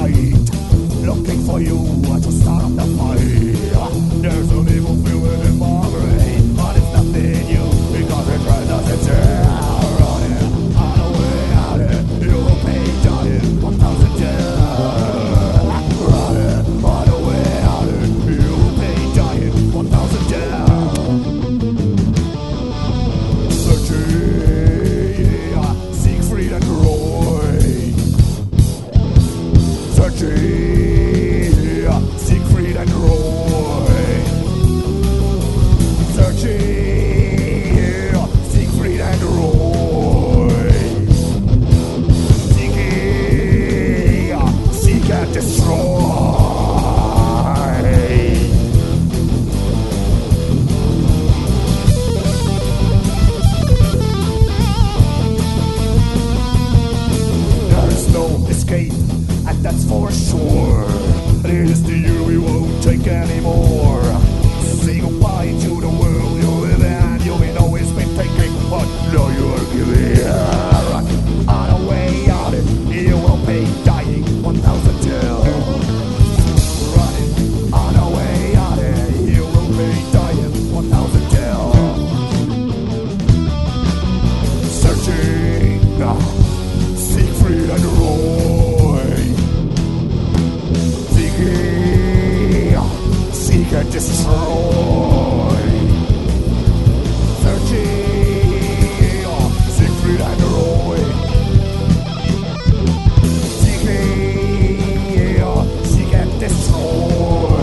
night, looking for you to start the fight. There's an evil feeling in my brain, but it's nothing new because it renders its running on the way out it. You will pay dying 1,000 years. Running on the way out it. You will pay dying 1,000 years. Searching, Siegfried and Roy. Searching, Siegfried and Roy. Searching, Siegfried and Roy. Seeking, seek and destroy. There is no escape, and that's for sure. It is the year we won't take anymore. Say goodbye to the world you live in. You may know it's been taking, but now you are giving. On the way out, you will be dying 1,000 years. Running on the way out, you will be dying 1,000 years. Searching, Siegfried and Roy. Seeking, seek and destroy. Searching, Siegfried and Roy. Seeking, seek and destroy.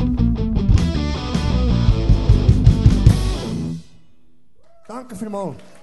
Danke vielmals.